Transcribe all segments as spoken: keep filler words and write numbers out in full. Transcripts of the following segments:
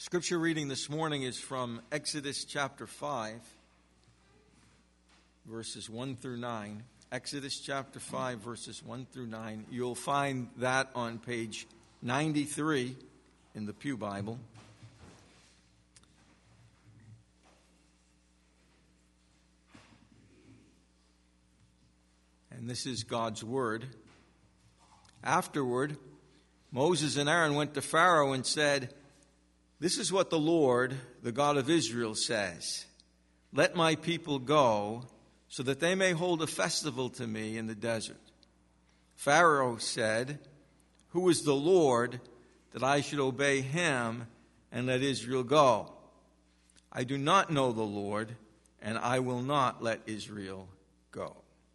Scripture reading this morning is from Exodus chapter five, verses one through nine. Exodus chapter five, verses one through nine. You'll find that on page ninety-three in the Pew Bible. And this is God's word. Afterward, Moses and Aaron went to Pharaoh and said, "This is what the Lord, the God of Israel, says. Let my people go, so that they may hold a festival to me in the desert." Pharaoh said, "Who is the Lord, that I should obey him and let Israel go? I do not know the Lord, and I will not let Israel go."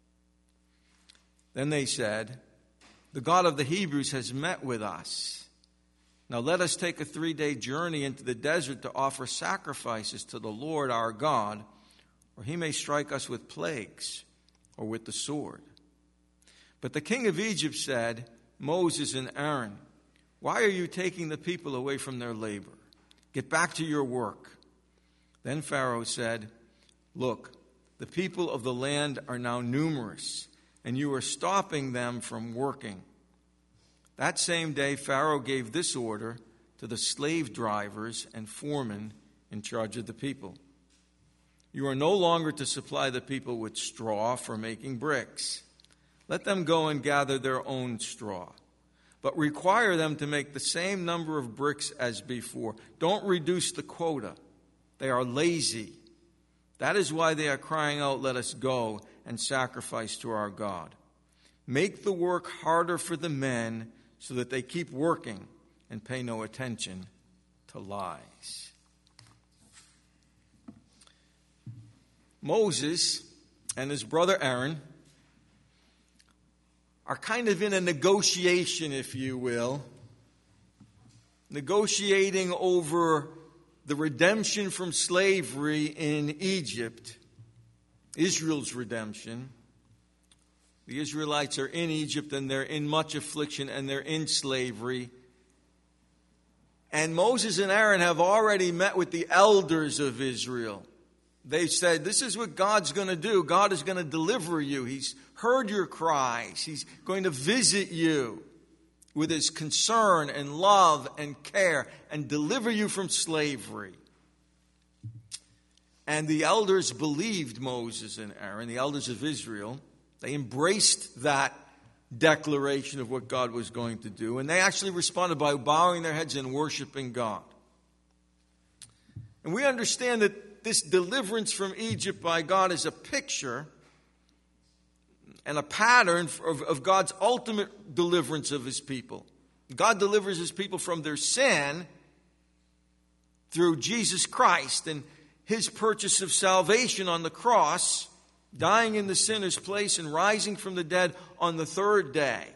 Then they said, "The God of the Hebrews has met with us. Now let us take a three-day journey into the desert to offer sacrifices to the Lord our God, or he may strike us with plagues or with the sword." But the king of Egypt said, "Moses and Aaron, why are you taking the people away from their labor? Get back to your work." Then Pharaoh said, "Look, the people of the land are now numerous, and you are stopping them from working." That same day, Pharaoh gave this order to the slave drivers and foremen in charge of the people: "You are no longer to supply the people with straw for making bricks. Let them go and gather their own straw, but require them to make the same number of bricks as before. Don't reduce the quota. They are lazy. That is why they are crying out, 'Let us go and sacrifice to our God.' Make the work harder for the men, so that they keep working and pay no attention to lies." Moses and his brother Aaron are kind of in a negotiation, if you will, negotiating over the redemption from slavery in Egypt, Israel's redemption. The Israelites are in Egypt, and they're in much affliction, and they're in slavery. And Moses and Aaron have already met with the elders of Israel. They've said, "This is what God's going to do. God is going to deliver you. He's heard your cries. He's going to visit you with his concern and love and care and deliver you from slavery." And the elders believed Moses and Aaron, the elders of Israel. They embraced that declaration of what God was going to do, and they actually responded by bowing their heads and worshiping God. And we understand that this deliverance from Egypt by God is a picture and a pattern of, of God's ultimate deliverance of his people. God delivers his people from their sin through Jesus Christ and his purchase of salvation on the cross, dying in the sinner's place and rising from the dead on the third day.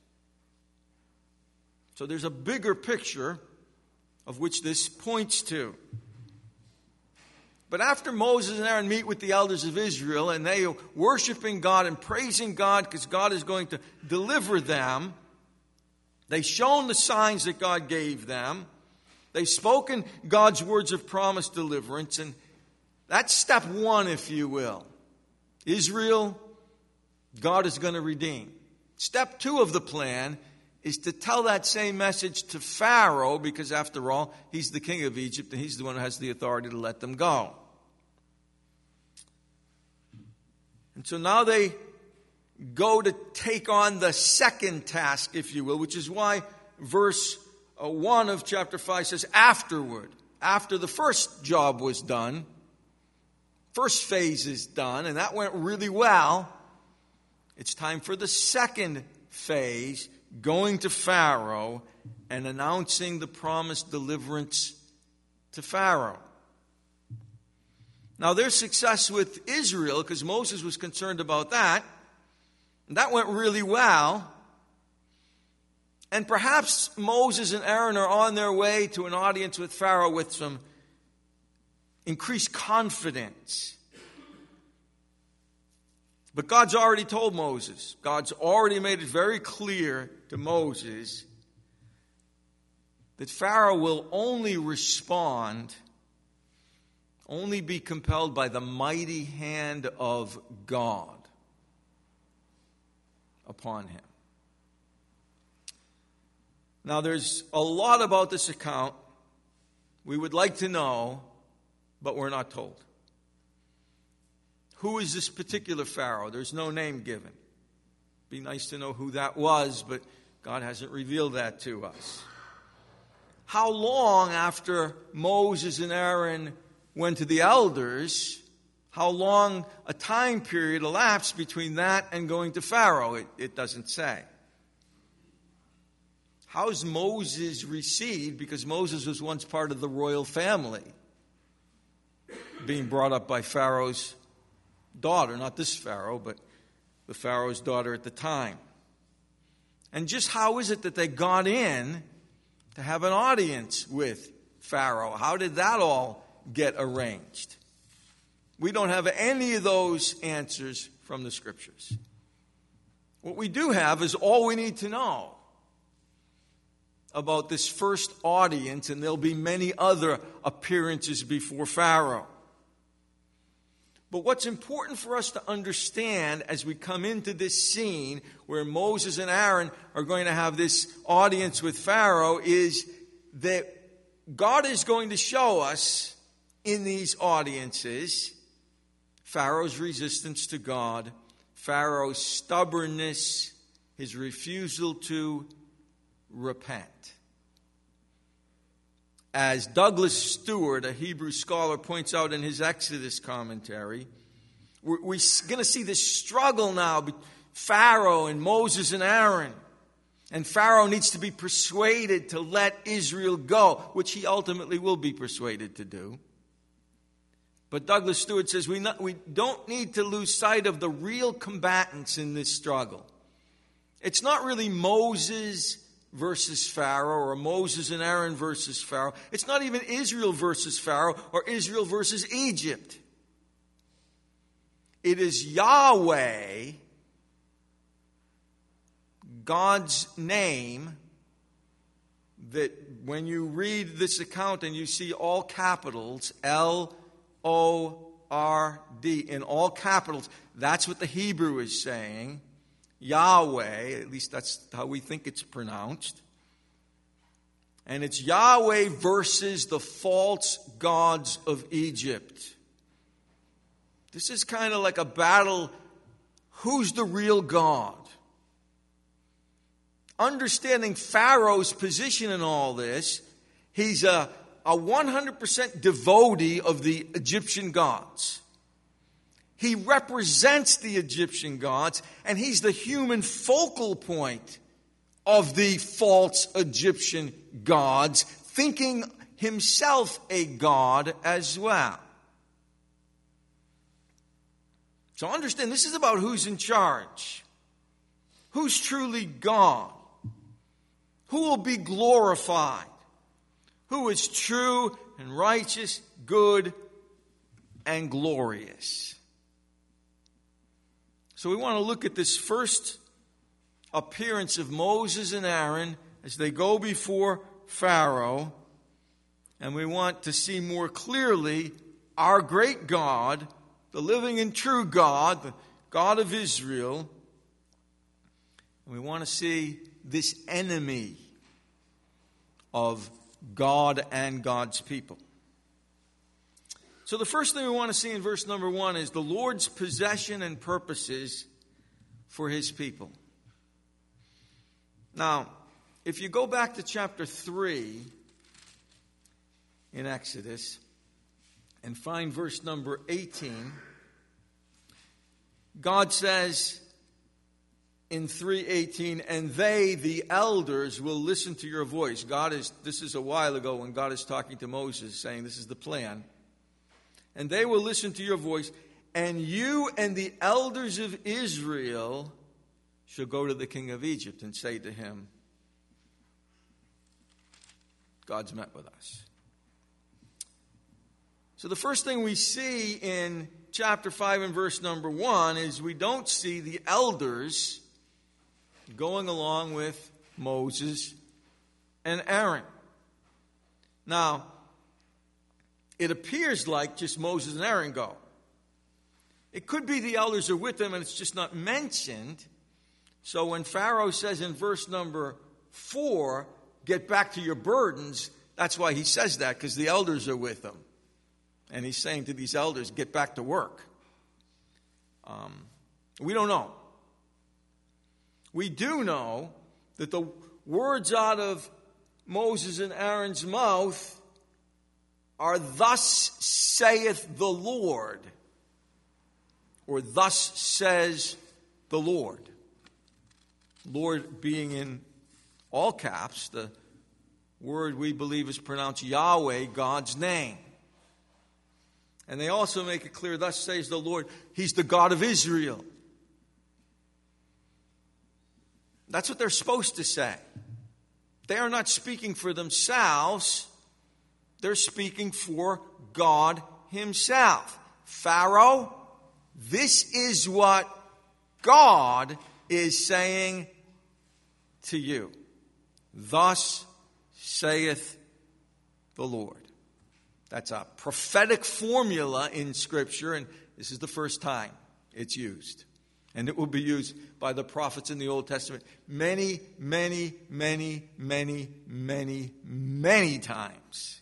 So there's a bigger picture of which this points to. But after Moses and Aaron meet with the elders of Israel, and they are worshiping God and praising God because God is going to deliver them, they've shown the signs that God gave them. They've spoken God's words of promised deliverance, and that's step one, if you will. Israel, God is going to redeem. Step two of the plan is to tell that same message to Pharaoh, because after all, he's the king of Egypt and he's the one who has the authority to let them go. And so now they go to take on the second task, if you will, which is why verse one of chapter five says, "Afterward." After the first job was done, first phase is done, and that went really well. It's time for the second phase, going to Pharaoh and announcing the promised deliverance to Pharaoh. Now, their success with Israel, because Moses was concerned about that, and that went really well. And perhaps Moses and Aaron are on their way to an audience with Pharaoh with some increased confidence. But God's already told Moses, God's already made it very clear to Moses that Pharaoh will only respond, only be compelled by the mighty hand of God upon him. Now, there's a lot about this account we would like to know, but we're not told. Who is this particular Pharaoh? There's no name given. Be nice to know who that was, but God hasn't revealed that to us. How long after Moses and Aaron went to the elders, how long a time period elapsed between that and going to Pharaoh? It, it doesn't say. How's Moses received? Because Moses was once part of the royal family, being brought up by Pharaoh's daughter, not this Pharaoh, but the Pharaoh's daughter at the time. And just how is it that they got in to have an audience with Pharaoh? How did that all get arranged? We don't have any of those answers from the Scriptures. What we do have is all we need to know about this first audience, and there'll be many other appearances before Pharaoh. But what's important for us to understand as we come into this scene where Moses and Aaron are going to have this audience with Pharaoh is that God is going to show us in these audiences Pharaoh's resistance to God, Pharaoh's stubbornness, his refusal to repent. As Douglas Stewart, a Hebrew scholar, points out in his Exodus commentary, we're, we're going to see this struggle now between Pharaoh and Moses and Aaron. And Pharaoh needs to be persuaded to let Israel go, which he ultimately will be persuaded to do. But Douglas Stewart says we, not, we don't need to lose sight of the real combatants in this struggle. It's not really Moses versus Pharaoh, or Moses and Aaron versus Pharaoh. It's not even Israel versus Pharaoh, or Israel versus Egypt. It is Yahweh, God's name, that when you read this account and you see all capitals, L O R D, in all capitals, that's what the Hebrew is saying. Yahweh, at least that's how we think it's pronounced. And it's Yahweh versus the false gods of Egypt. This is kind of like a battle. Who's the real God? Understanding Pharaoh's position in all this, he's a, a one hundred percent devotee of the Egyptian gods. He represents the Egyptian gods, and he's the human focal point of the false Egyptian gods, thinking himself a god as well. So understand, this is about who's in charge. Who's truly God? Who will be glorified? Who is true and righteous, good and glorious? So we want to look at this first appearance of Moses and Aaron as they go before Pharaoh. And we want to see more clearly our great God, the living and true God, the God of Israel. And we want to see this enemy of God and God's people. So the first thing we want to see in verse number one is the Lord's possession and purposes for his people. Now, if you go back to chapter three in Exodus and find verse number eighteen, God says in three eighteen, and they, the elders, will listen to your voice. God is, this is a while ago when God is talking to Moses, saying this is the plan. And they will listen to your voice, and you and the elders of Israel shall go to the king of Egypt and say to him, God's met with us. So the first thing we see in chapter five and verse number one is we don't see the elders going along with Moses and Aaron. Now, it appears like just Moses and Aaron go. It could be the elders are with them and it's just not mentioned. So when Pharaoh says in verse number four, get back to your burdens, that's why he says that, because the elders are with them. And he's saying to these elders, get back to work. Um, we don't know. We do know that the words out of Moses and Aaron's mouth are thus saith the Lord, or thus says the Lord. Lord being in all caps, the word we believe is pronounced Yahweh, God's name. And they also make it clear, thus says the Lord, He's the God of Israel. That's what they're supposed to say. They are not speaking for themselves. They're speaking for God Himself. Pharaoh, this is what God is saying to you. Thus saith the Lord. That's a prophetic formula in Scripture, and this is the first time it's used. And it will be used by the prophets in the Old Testament many, many, many, many, many, many times.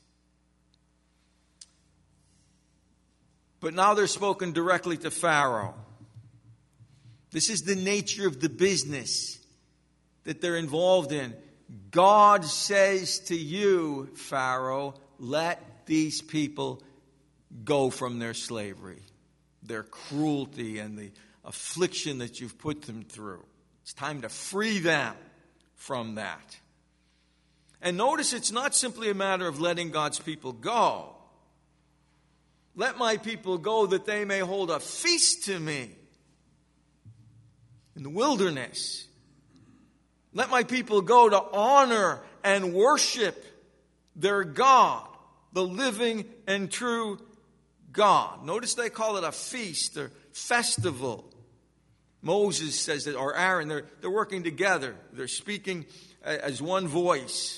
But now they're spoken directly to Pharaoh. This is the nature of the business that they're involved in. God says to you, Pharaoh, let these people go from their slavery, their cruelty, and the affliction that you've put them through. It's time to free them from that. And notice it's not simply a matter of letting God's people go. Let my people go that they may hold a feast to me in the wilderness. Let my people go to honor and worship their God, the living and true God. Notice they call it a feast or festival. Moses says that, or Aaron, they're, they're working together. They're speaking as one voice.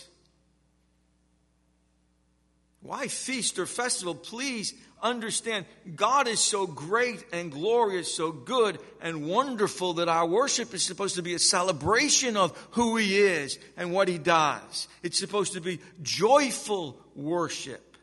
Why feast or festival? Please understand, God is so great and glorious, so good and wonderful that our worship is supposed to be a celebration of who He is and what He does. It's supposed to be joyful worship.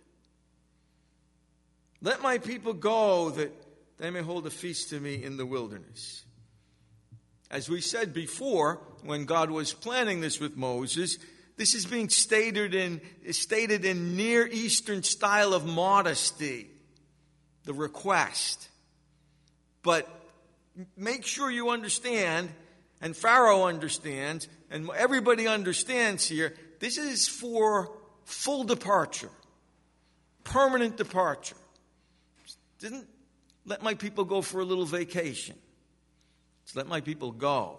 Let my people go that they may hold a feast to me in the wilderness. As we said before, when God was planning this with Moses, this is being stated in, stated in Near Eastern style of modesty, the request. But make sure you understand, and Pharaoh understands, and everybody understands here, this is for full departure, permanent departure. Didn't let my people go for a little vacation. Just let my people go.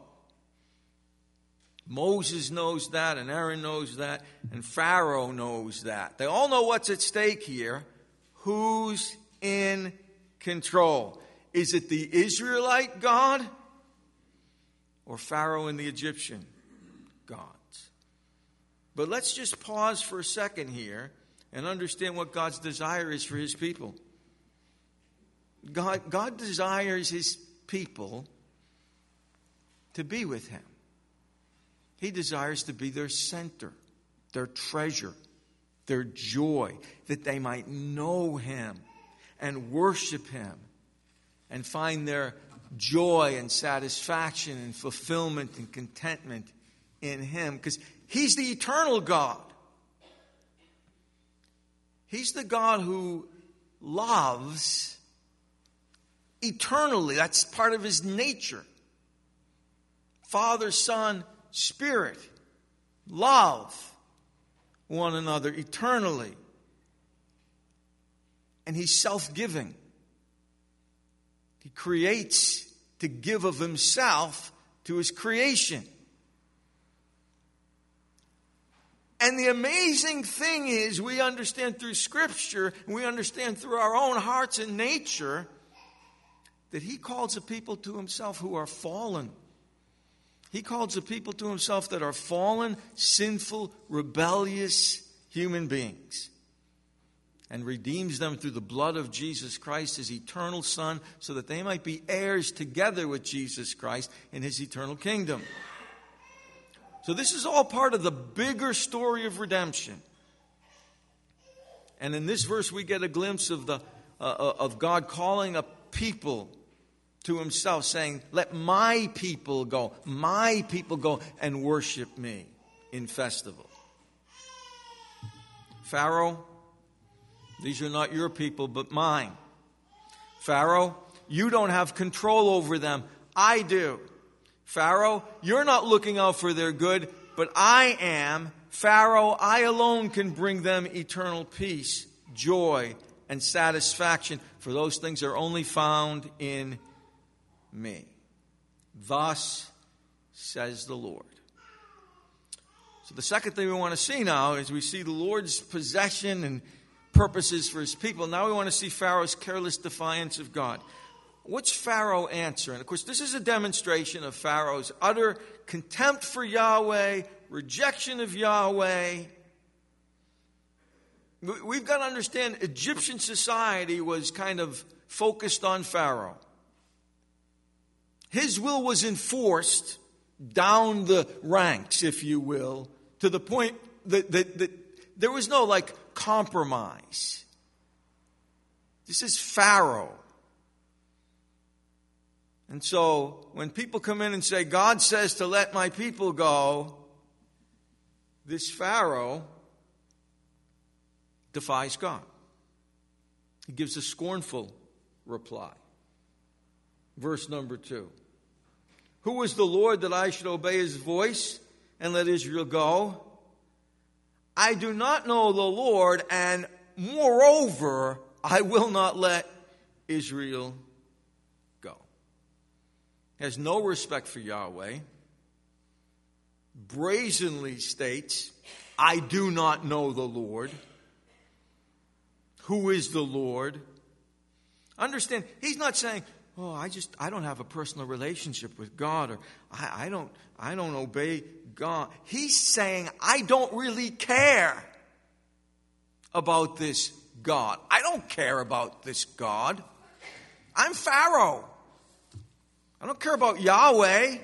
Moses knows that, and Aaron knows that, and Pharaoh knows that. They all know what's at stake here. Who's in control? Is it the Israelite God or Pharaoh and the Egyptian gods? But let's just pause for a second here and understand what God's desire is for His people. God, God desires His people to be with Him. He desires to be their center, their treasure, their joy, that they might know Him and worship Him and find their joy and satisfaction and fulfillment and contentment in Him. Because He's the eternal God. He's the God who loves eternally. That's part of His nature. Father, Son, Spirit love one another eternally. And He's self-giving. He creates to give of Himself to His creation. And the amazing thing is, we understand through Scripture, and we understand through our own hearts and nature, that He calls a people to Himself who are fallen. He calls a people to Himself that are fallen, sinful, rebellious human beings. and redeems them through the blood of Jesus Christ, his eternal Son, so that they might be heirs together with Jesus Christ in his eternal kingdom. So this is all part of the bigger story of redemption. And in this verse we get a glimpse of the uh, of God calling a people to himself, saying, let my people go, my people go and worship me in festival. Pharaoh, these are not your people but mine. Pharaoh, you don't have control over them. I do. Pharaoh, you're not looking out for their good, but I am. Pharaoh, I alone can bring them eternal peace, joy, and satisfaction, for those things are only found in me. Thus says the Lord. So the second thing we want to see now is we see the Lord's possession and purposes for his people. Now we want to see Pharaoh's careless defiance of God. What's Pharaoh answering? Of course, this is a demonstration of Pharaoh's utter contempt for Yahweh, rejection of Yahweh. We've got to understand Egyptian society was kind of focused on Pharaoh. His will was enforced down the ranks, if you will, to the point that, that, that there was no, like, compromise. This is Pharaoh. And so, when people come in and say, God says to let my people go, this Pharaoh defies God. He gives a scornful reply. Verse number two. Who is the Lord that I should obey his voice and let Israel go? I do not know the Lord, and moreover, I will not let Israel go. He has no respect for Yahweh. Brazenly states, I do not know the Lord. Who is the Lord? Understand, he's not saying, oh, I just, I don't have a personal relationship with God, or I, I don't, I don't obey God. He's saying, I don't really care about this God. I don't care about this God. I'm Pharaoh. I don't care about Yahweh.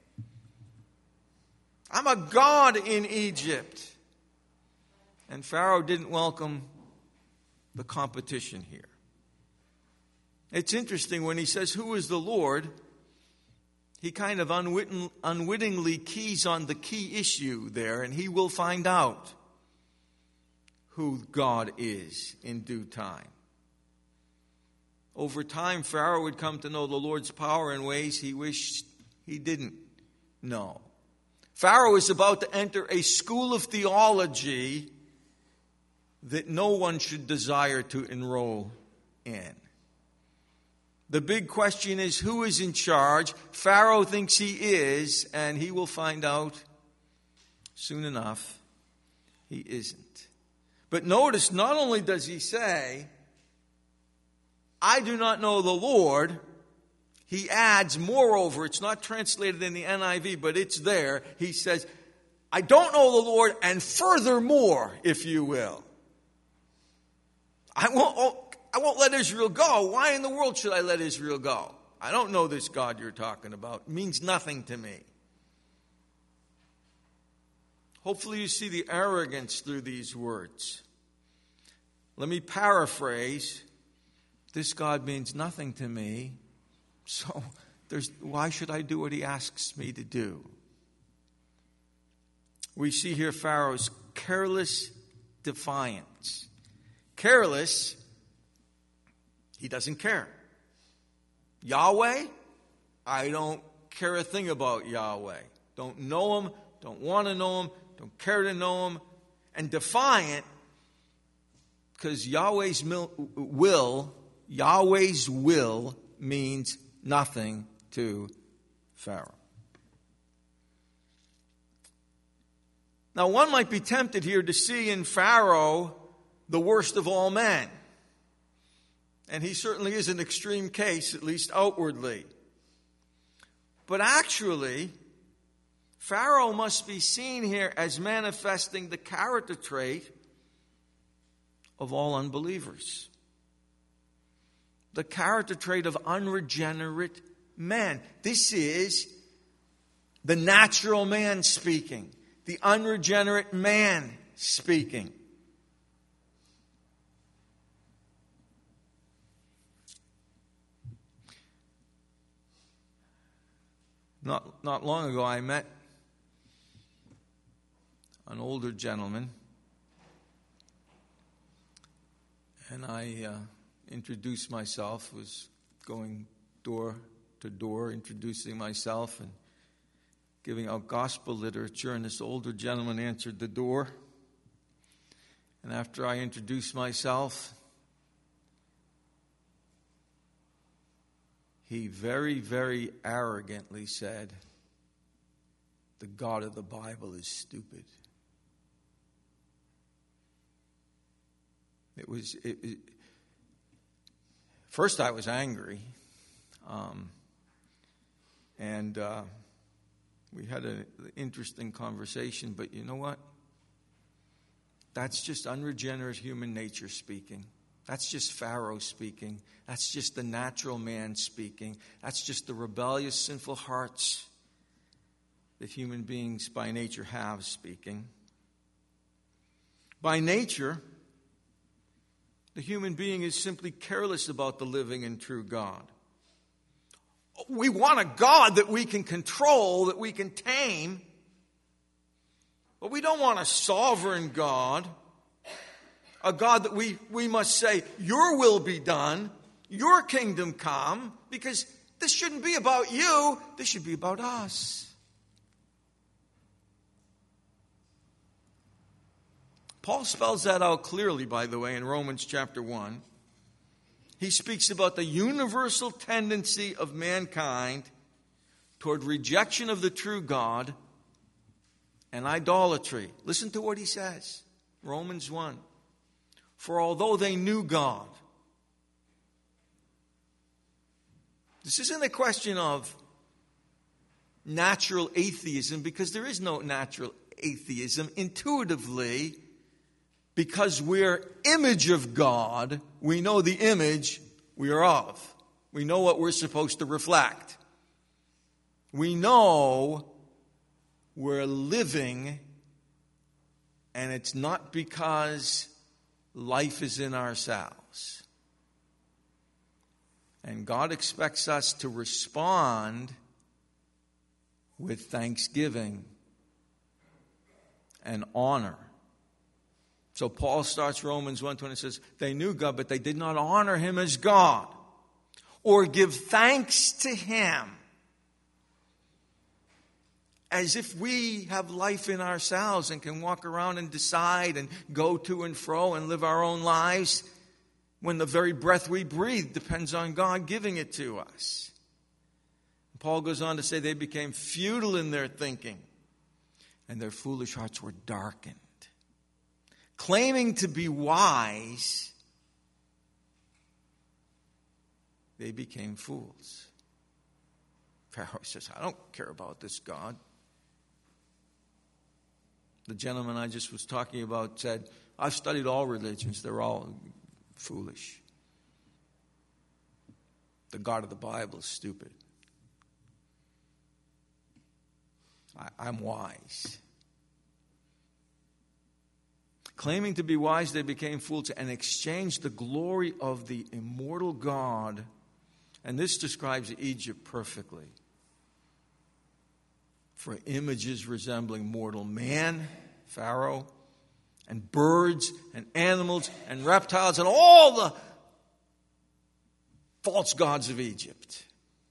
I'm a god in Egypt. And Pharaoh didn't welcome the competition here. It's interesting when he says, who is the Lord? He kind of unwitting, unwittingly keys on the key issue there, and he will find out who God is in due time. Over time, Pharaoh would come to know the Lord's power in ways he wished he didn't know. Pharaoh is about to enter a school of theology that no one should desire to enroll in. The big question is, who is in charge? Pharaoh thinks he is, and he will find out soon enough he isn't. But notice, not only does he say, I do not know the Lord, he adds, moreover, it's not translated in the N I V, but it's there. He says, I don't know the Lord, and furthermore, if you will. I won't, I won't let Israel go. Why in the world should I let Israel go? I don't know this God you're talking about. It means nothing to me. Hopefully you see the arrogance through these words. Let me paraphrase. This God means nothing to me, so there's, why should I do what he asks me to do? We see here Pharaoh's careless defiance. Careless, he doesn't care. Yahweh, I don't care a thing about Yahweh. Don't know him, don't want to know him, don't care to know him. And defiant, because Yahweh's will, Yahweh's will means nothing to Pharaoh. Now, one might be tempted here to see in Pharaoh the worst of all men. And he certainly is an extreme case, at least outwardly. But actually, Pharaoh must be seen here as manifesting the character trait of all unbelievers. The character trait of unregenerate man. This is the natural man speaking. The unregenerate man speaking. Not, not long ago, I met an older gentleman, and I uh, introduced myself, was going door to door, introducing myself and giving out gospel literature, and this older gentleman answered the door. And after I introduced myself, he very, very arrogantly said, "The God of the Bible is stupid." It was, it, it, first I was angry, um, and uh, we had an interesting conversation, but you know what? That's just unregenerate human nature speaking. That's just Pharaoh speaking. That's just the natural man speaking. That's just the rebellious, sinful hearts that human beings by nature have speaking. By nature, the human being is simply careless about the living and true God. We want a God that we can control, that we can tame. But we don't want a sovereign God. A God that we, we must say, your will be done, your kingdom come, because this shouldn't be about you, this should be about us. Paul spells that out clearly, by the way, in Romans chapter one. He speaks about the universal tendency of mankind toward rejection of the true God and idolatry. Listen to what he says. Romans one. For although they knew God. This isn't a question of natural atheism, because there is no natural atheism. Intuitively, because we're image of God, we know the image we are of. We know what we're supposed to reflect. We know we're living, and it's not because life is in ourselves. And God expects us to respond with thanksgiving and honor. So Paul starts Romans one twenty and says, they knew God, but they did not honor him as God or give thanks to him, as if we have life in ourselves and can walk around and decide and go to and fro and live our own lives, when the very breath we breathe depends on God giving it to us. Paul goes on to say they became futile in their thinking, and their foolish hearts were darkened. Claiming to be wise, they became fools. Pharaoh says, I don't care about this God. The gentleman I just was talking about said, I've studied all religions. They're all foolish. The God of the Bible is stupid. I, I'm wise. Claiming to be wise, they became fools and exchanged the glory of the immortal God. And this describes Egypt perfectly. For images resembling mortal man, Pharaoh, and birds and animals and reptiles and all the false gods of Egypt.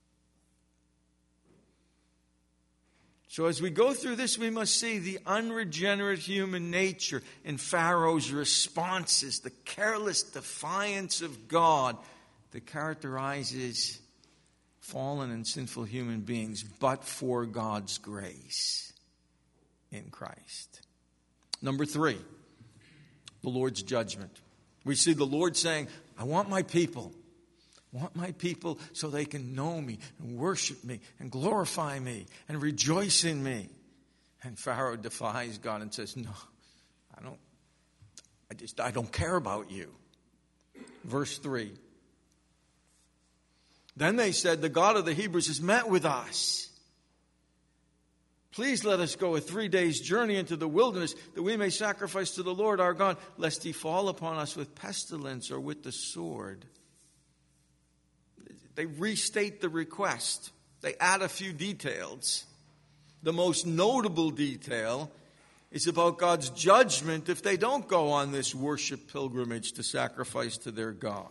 So as we go through this, we must see the unregenerate human nature in Pharaoh's responses, the careless defiance of God that characterizes fallen and sinful human beings, but for God's grace in Christ. Number three, the Lord's judgment. We see the Lord saying, I want my people. I want my people so they can know me and worship me and glorify me and rejoice in me. And Pharaoh defies God and says, no, I don't. I just, I don't care about you. Verse three. Then they said, the God of the Hebrews has met with us. Please let us go a three days journey into the wilderness that we may sacrifice to the Lord our God, lest he fall upon us with pestilence or with the sword. They restate the request. They add a few details. The most notable detail is about God's judgment if they don't go on this worship pilgrimage to sacrifice to their God.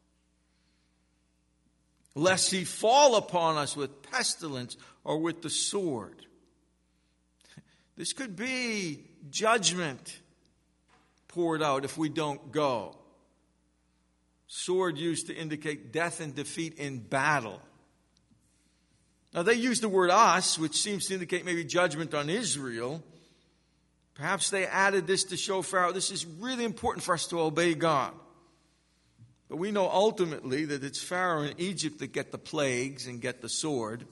Lest he fall upon us with pestilence or with the sword. This could be judgment poured out if we don't go. Sword used to indicate death and defeat in battle. Now they use the word us, which seems to indicate maybe judgment on Israel. Perhaps they added this to show Pharaoh, this is really important for us to obey God. But we know ultimately that it's Pharaoh in Egypt that get the plagues and get the sword.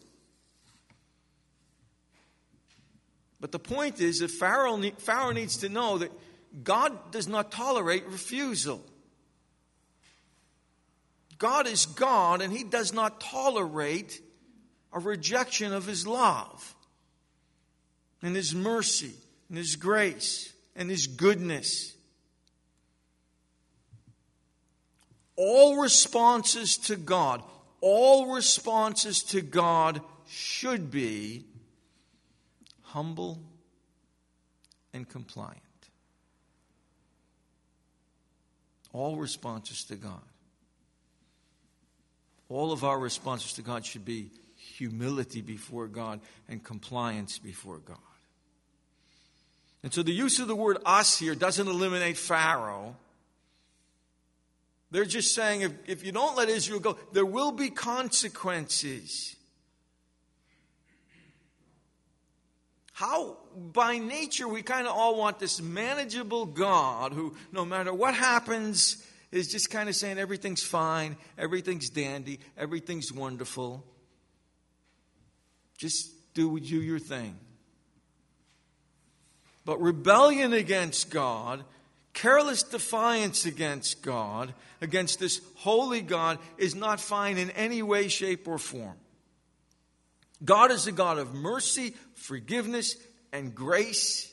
But the point is that Pharaoh, Pharaoh needs to know that God does not tolerate refusal. God is God, and he does not tolerate a rejection of his love and his mercy and his grace and his goodness. All responses to God, all responses to God should be humble and compliant. All responses to God. All of our responses to God should be humility before God and compliance before God. And so the use of the word us here doesn't eliminate Pharaoh. They're just saying if, if you don't let Israel go, there will be consequences. How, by nature, we kind of all want this manageable God who, no matter what happens, is just kind of saying everything's fine, everything's dandy, everything's wonderful. Just do, do your thing. But rebellion against God, careless defiance against God, against this holy God, is not fine in any way, shape, or form. God is a God of mercy, forgiveness, and grace.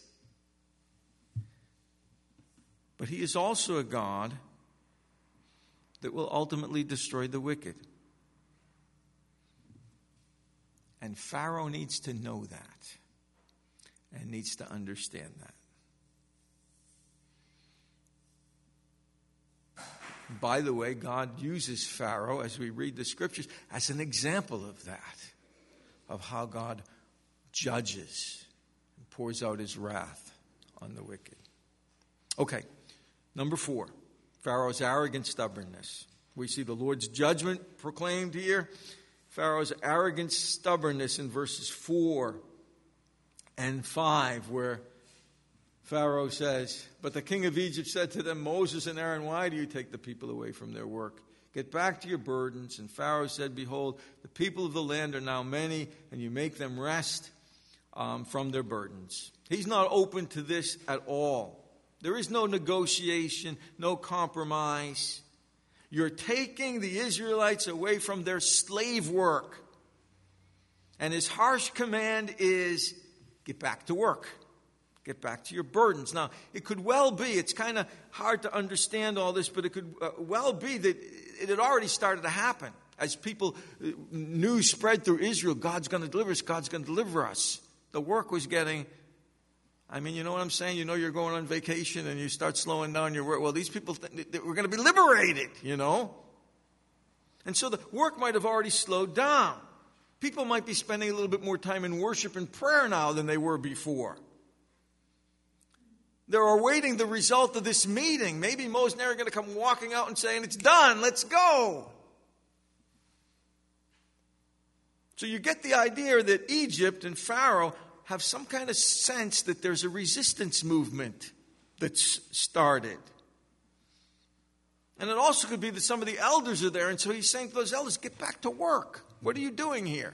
But he is also a God that will ultimately destroy the wicked. And Pharaoh needs to know that and needs to understand that. By the way, God uses Pharaoh, as we read the scriptures, as an example of that, of how God judges and pours out his wrath on the wicked. Okay, number four, Pharaoh's arrogant stubbornness. We see the Lord's judgment proclaimed here. Pharaoh's arrogant stubbornness in verses four and five, where Pharaoh says, "But the king of Egypt said to them, Moses and Aaron, why do you take the people away from their work? Get back to your burdens." And Pharaoh said, "Behold, the people of the land are now many, and you make them rest um, from their burdens." He's not open to this at all. There is no negotiation, no compromise. You're taking the Israelites away from their slave work. And his harsh command is, get back to work. Get back to your burdens. Now, it could well be, it's kind of hard to understand all this, but it could uh, well be that it had already started to happen. As people, uh, news spread through Israel, God's going to deliver us, God's going to deliver us. The work was getting, I mean, you know what I'm saying? You know you're going on vacation and you start slowing down your work. Well, these people, th- they were going to be liberated, you know. And so the work might have already slowed down. People might be spending a little bit more time in worship and prayer now than they were before. They're awaiting the result of this meeting. Maybe Moses and Aaron are going to come walking out and saying, "It's done, let's go." So you get the idea that Egypt and Pharaoh have some kind of sense that there's a resistance movement that's started. And it also could be that some of the elders are there, and so he's saying to those elders, get back to work. What are you doing here?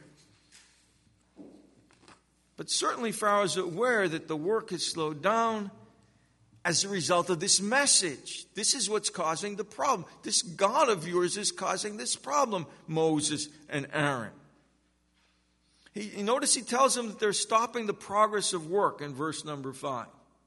But certainly Pharaoh is aware that the work has slowed down. as a result of this message. This is what's causing the problem. This God of yours is causing this problem, Moses and Aaron. He, you notice he tells them that they're stopping the progress of work in verse number five.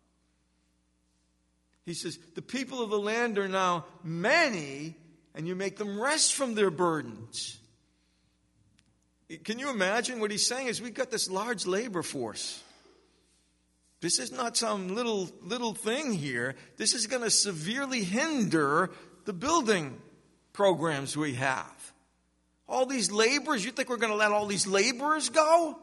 He says, the people of the land are now many, and you make them rest from their burdens. Can you imagine? What he's saying is, we've got this large labor force. This is not some little little thing here. This is going to severely hinder the building programs we have. All these laborers, you think we're going to let all these laborers go?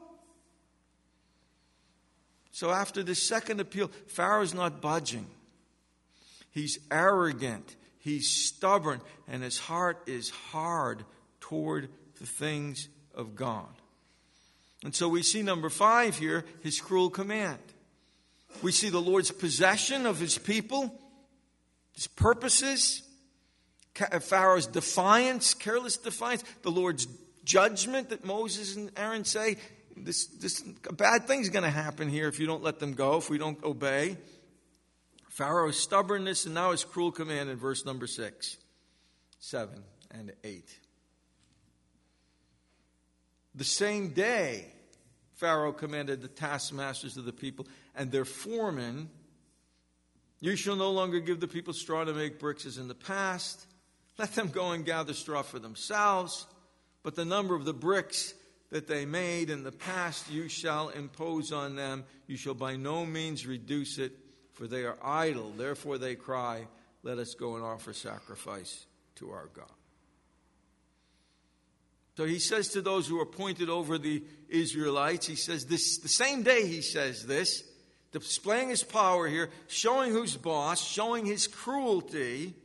So after this second appeal, Pharaoh's not budging. He's arrogant. He's stubborn. And his heart is hard toward the things of God. And so we see number five here, his cruel command. We see the Lord's possession of his people, his purposes, Pharaoh's defiance, careless defiance, the Lord's judgment that Moses and Aaron say, this, this a bad thing's going to happen here if you don't let them go, if we don't obey. Pharaoh's stubbornness, and now his cruel command in verse number six, seven, and eight. The same day, Pharaoh commanded the taskmasters of the people and their foremen, you shall no longer give the people straw to make bricks as in the past. Let them go and gather straw for themselves. But the number of the bricks that they made in the past you shall impose on them. You shall by no means reduce it, for they are idle. Therefore they cry, let us go and offer sacrifice to our God. So he says to those who are appointed over the Israelites, he says this, the same day he says this, displaying his power here, showing who's boss, showing his cruelty.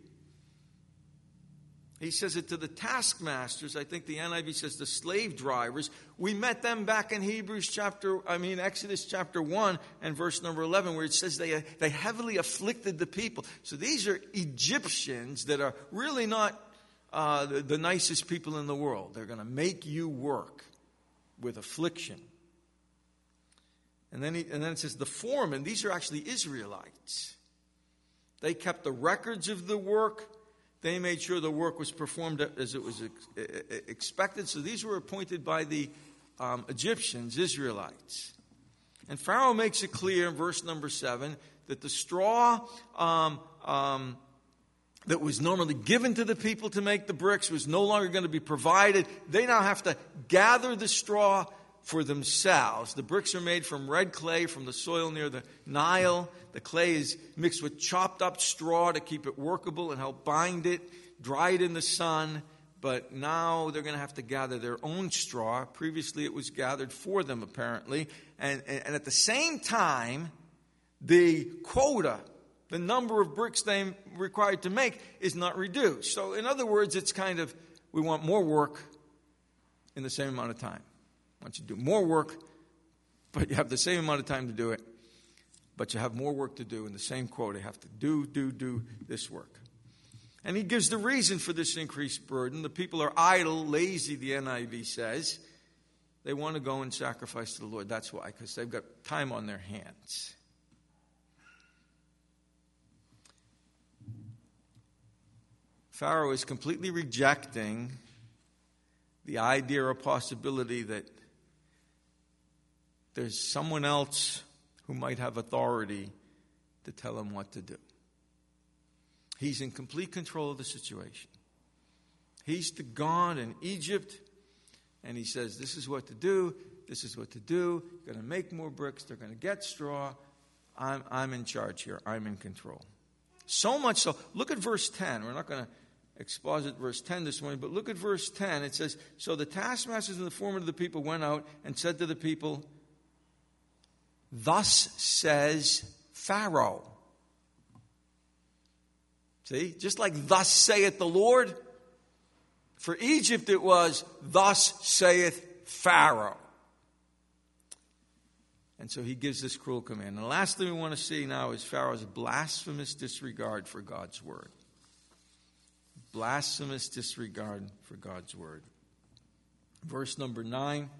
He says it to the taskmasters. I think the N I V says the slave drivers. We met them back in Hebrews chapter, I mean Exodus chapter one and verse number eleven, where it says they, they heavily afflicted the people. So these are Egyptians that are really not uh, the, the nicest people in the world. They're going to make you work with affliction. And then, he, and then it says the foremen, these are actually Israelites. They kept the records of the work. They made sure the work was performed as it was expected. So these were appointed by the um, Egyptians, Israelites. And Pharaoh makes it clear in verse number seven that the straw um, um, that was normally given to the people to make the bricks was no longer going to be provided. They now have to gather the straw for themselves. The bricks are made from red clay from the soil near the Nile. The clay is mixed with chopped up straw to keep it workable and help bind it, dry it in the sun. But now they're going to have to gather their own straw. Previously it was gathered for them, apparently. And, and, and at the same time, the quota, the number of bricks they required to make, is not reduced. So in other words, it's kind of, we want more work in the same amount of time. I want you to do more work, but you have the same amount of time to do it. But you have more work to do in the same quota. You have to do, do, do this work. And he gives the reason for this increased burden. The people are idle, lazy, the N I V says. They want to go and sacrifice to the Lord. That's why, because they've got time on their hands. Pharaoh is completely rejecting the idea or possibility that there's someone else who might have authority to tell him what to do. He's in complete control of the situation. He's the God in Egypt, and he says, this is what to do, this is what to do. You're going to make more bricks, they're going to get straw. I'm, I'm in charge here. I'm in control. So much so, look at verse ten. We're not going to exposit verse ten this morning, but look at verse ten. It says, so the taskmasters and the foremen of the people went out and said to the people, thus says Pharaoh. See, just like thus saith the Lord, for Egypt it was, thus saith Pharaoh. And so he gives this cruel command. And the last thing we want to see now is Pharaoh's blasphemous disregard for God's word. Blasphemous disregard for God's word. Verse number nine,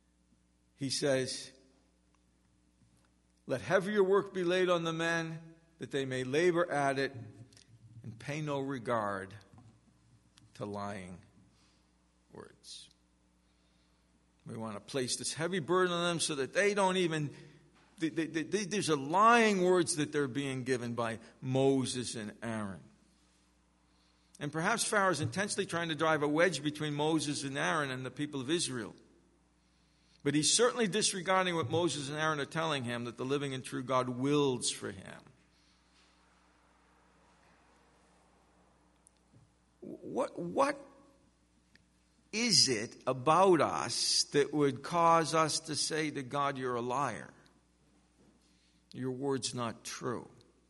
he says, let heavier work be laid on the men, that they may labor at it and pay no regard to lying words. We want to place this heavy burden on them so that they don't even, they, they, they, there's a lying words that they're being given by Moses and Aaron. And perhaps Pharaoh is intentionally trying to drive a wedge between Moses and Aaron and the people of Israel. But he's certainly disregarding what Moses and Aaron are telling him, that the living and true God wills for him. What, what is it about us that would cause us to say to God, you're a liar? Your word's not true.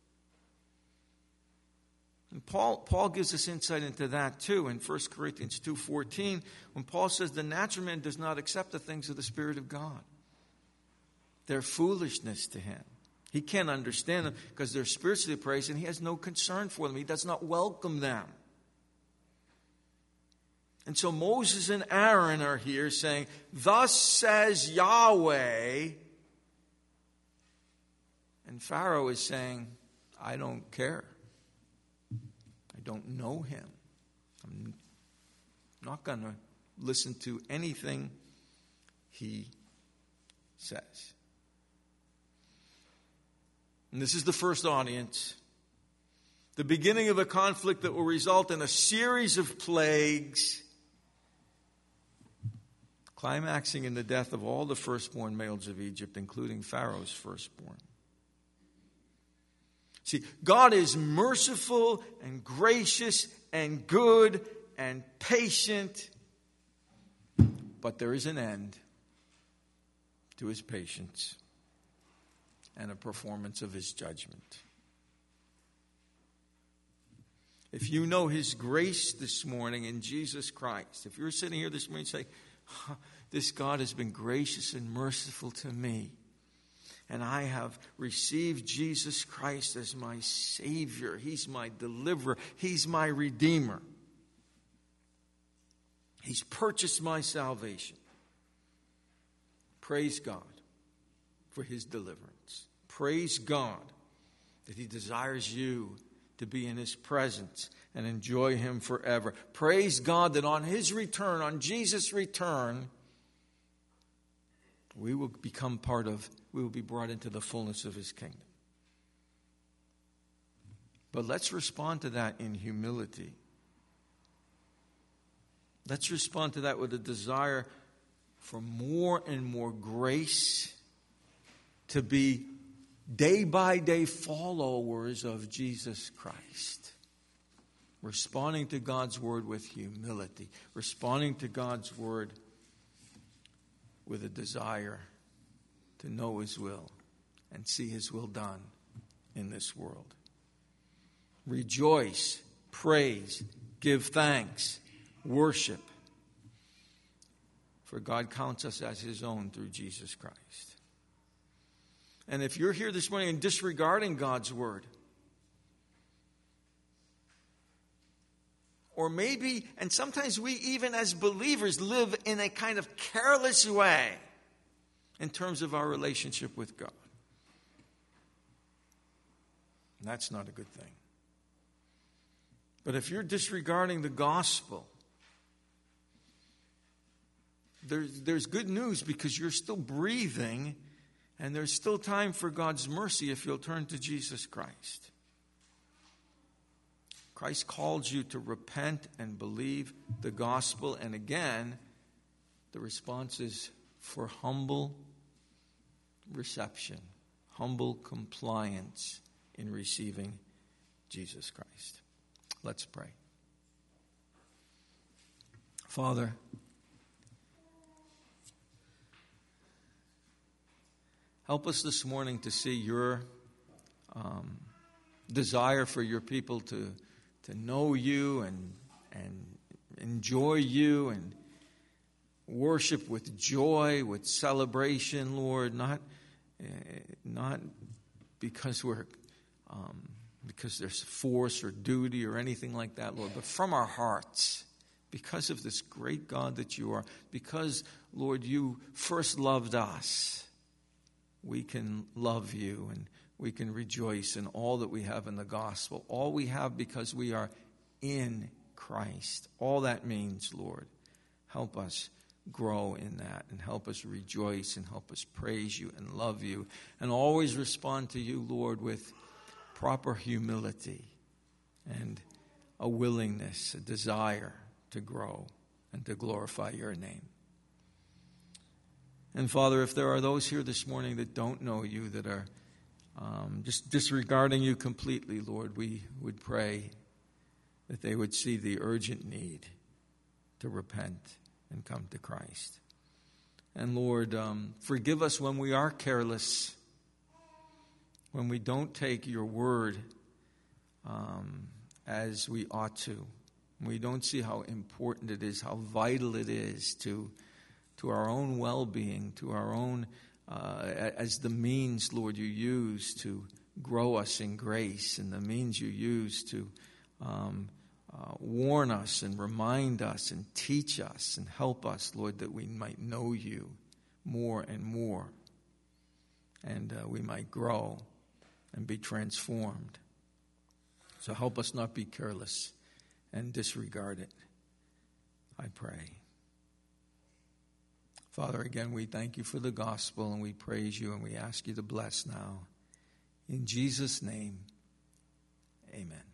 And Paul, Paul gives us insight into that too in First Corinthians two fourteen, when Paul says the natural man does not accept the things of the Spirit of God. They're foolishness to him. He can't understand them because they're spiritually appraised, and he has no concern for them. He does not welcome them. And so Moses and Aaron are here saying, thus says Yahweh. And Pharaoh is saying, I don't care. I don't know him. I'm not going to listen to anything he says. And this is the first audience. The beginning of a conflict that will result in a series of plagues, climaxing in the death of all the firstborn males of Egypt, including Pharaoh's firstborn. See, God is merciful and gracious and good and patient, but there is an end to his patience and a performance of his judgment. If you know his grace this morning in Jesus Christ, if you're sitting here this morning and say, oh, this God has been gracious and merciful to me, and I have received Jesus Christ as my Savior. He's my deliverer. He's my Redeemer. He's purchased my salvation. Praise God for his deliverance. Praise God that he desires you to be in his presence and enjoy him forever. Praise God that on his return, on Jesus' return, we will become part of, we will be brought into the fullness of his kingdom. But let's respond to that in humility. Let's respond to that with a desire for more and more grace, to be day by day followers of Jesus Christ. Responding to God's word with humility. Responding to God's word with a desire to know his will and see his will done in this world. Rejoice, praise, give thanks, worship. For God counts us as his own through Jesus Christ. And if you're here this morning and disregarding God's word, or maybe, and sometimes we even as believers live in a kind of careless way in terms of our relationship with God. And that's not a good thing. But if you're disregarding the gospel, there's, there's good news, because you're still breathing, and there's still time for God's mercy if you'll turn to Jesus Christ. Christ called you to repent and believe the gospel. And again, the response is for humble reception, humble compliance in receiving Jesus Christ. Let's pray. Father, help us this morning to see your um, desire for your people to to know you and and enjoy you and worship with joy, with celebration, Lord, not uh, not because we're um, because there's force or duty or anything like that, Lord, but from our hearts, because of this great God that you are, because, Lord, you first loved us, we can love you, and we can rejoice in all that we have in the gospel. All we have because we are in Christ. All that means, Lord, help us grow in that and help us rejoice and help us praise you and love you and always respond to you, Lord, with proper humility and a willingness, a desire to grow and to glorify your name. And Father, if there are those here this morning that don't know you, that are um, just disregarding you completely, Lord, we would pray that they would see the urgent need to repent and come to Christ. And Lord, um, forgive us when we are careless, when we don't take your word um, as we ought to. We don't see how important it is, how vital it is to, to our own well-being, to our own, uh, as the means, Lord, you use to grow us in grace, and the means you use to um, uh, warn us and remind us and teach us and help us, Lord, that we might know you more and more, and uh, we might grow and be transformed. So help us not be careless and disregard it, I pray. Father, again, we thank you for the gospel, and we praise you, and we ask you to bless now. In Jesus' name, amen.